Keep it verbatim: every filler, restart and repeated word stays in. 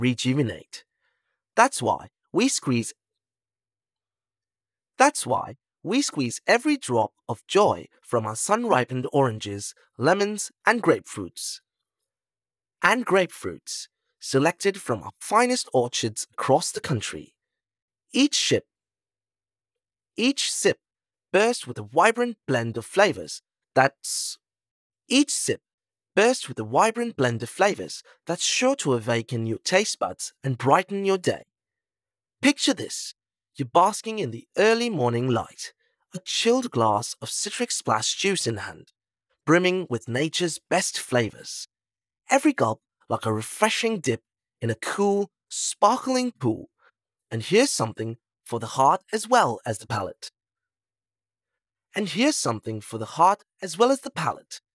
rejuvenate. That's why we squeeze That's why we squeeze every drop of joy from our sun-ripened oranges, lemons, and grapefruits. And grapefruits, selected from our finest orchards across the country. Each ship, each sip bursts with a vibrant blend of flavors that's each sip bursts with a vibrant blend of flavors that's sure to awaken your taste buds and brighten your day. Picture this. You're basking in the early morning light, a chilled glass of citric splash juice in hand, brimming with nature's best flavors. Every gulp like a refreshing dip in a cool, sparkling pool. And here's something for the heart as well as the palate. And here's something for the heart as well as the palate.